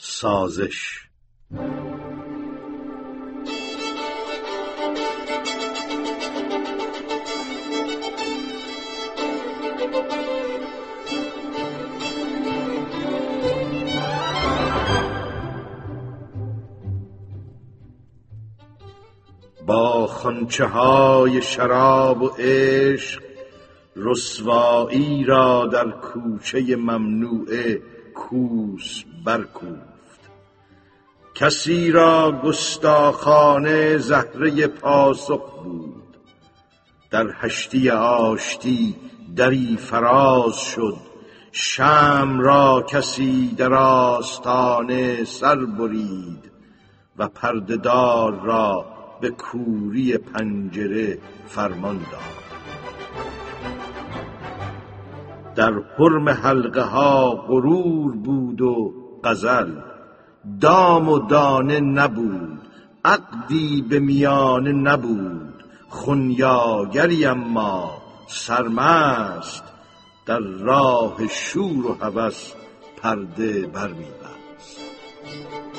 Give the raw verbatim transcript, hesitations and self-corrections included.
سازش. با خوانچه های شراب و عشق رسوایی را در کوچه ممنوعه کوس برکوفت. کسی را گستاخانه زهره پاسخ بود. در هشتی آشتی دری فراز شد. شمع را کسی در آستانه سر برید و پرده‌دار را به کوری پنجره فرمان داد. در حرم حلقه ها غرور بود و غزل، دام و دانه نبود، عقدی به میانه نبود. خنیاگری اما سرمست در راه شور و هوس پرده بر می‌بست.